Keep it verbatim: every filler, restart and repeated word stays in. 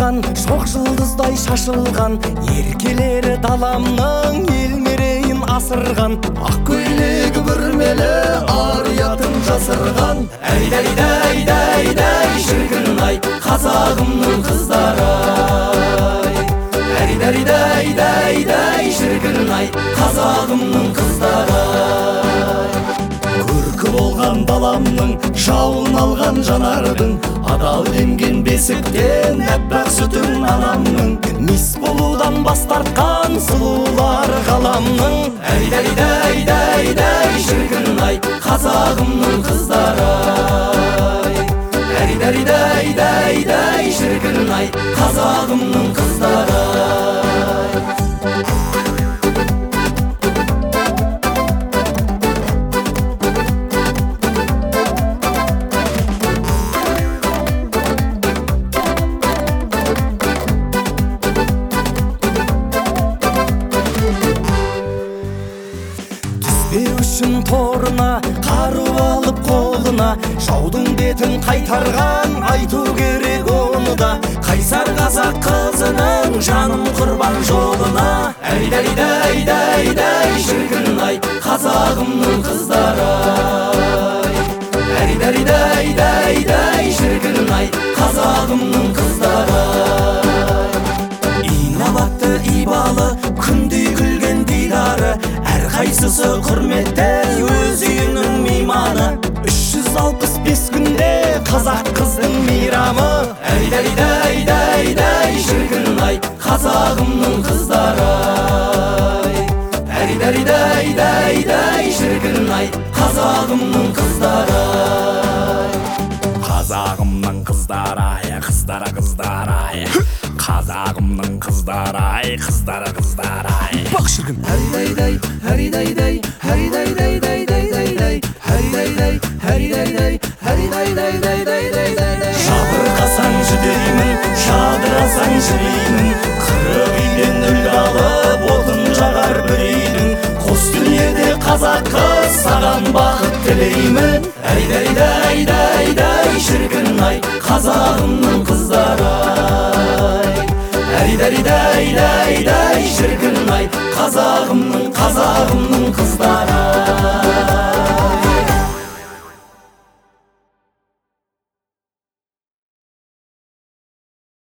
ашылған, шоқ жылдыздай шашылған, еркелері даламның ел мерейін асырған. Ақ көйлегі бүрмелі ар ұятын жасырған. Әйдай, дай, дай, дай, шіркін-ай, қазағымның қыздары. Әйдай, дай, дай, дай, шіркін-ай, қазағымның қыздары. Көркі болған даламның, жауын алған жанардың, адал емген бесіктен әппақ сүтін анамның, мис болудан бас тартқан сұлулар ғаламның. Әйдай, дай, дай, дай, шіркін-ай, қазағымның қыздары. Әйдай, дай, дай, дай, шіркін-ай, қазағымның қыздары. Үшін торына қару алып қолына, жаудың бетін қайтарған айту керек оны да. Қайсар қазақ қызының жаным құрбан жолына. Әйдай, дай, дай, дай, шіркін-ай, қазағымның қыздары. Әйдай, дай, дай, дай, шіркін-ай, қазағымның қыздары. Инабатты, ибалы, күндей күлген дидары, қайсысы құрметті өз үйінің мейманы. Үш жүз алпыс бес күнде қазақ қыздың мейрамы. Әйдай, дай, дай, дай, шіркін-ай, қазағымның қыздары. Әйдай, дай, дай, дай, шіркін-ай, қазағымның қыздары. Қазағымның қыздары, қыздары, қыздары, қазағымның қыздары, қыздары, қыздары. Бақ шіркін. Әридай-дай, әридай-дай, әридай-дай-дай-дай-дай-дай, әридай-дай, әридай-дай, әридай-дай-дай-дай-дай-дай. Жабырқасаң жүдеймін, жадырасаң жүреймін, қырық үйден үлгі алып отын жағар бір үйдің. Қос дүниеде қазақ қыз саған бақыт тілеймін. Әйдай, дай, дай, дай, шіркін-ай, қазағымның қыздары. Әйдай, дай, дай, дай, шіркін-ай, қазағымның, қазағымның қыздары.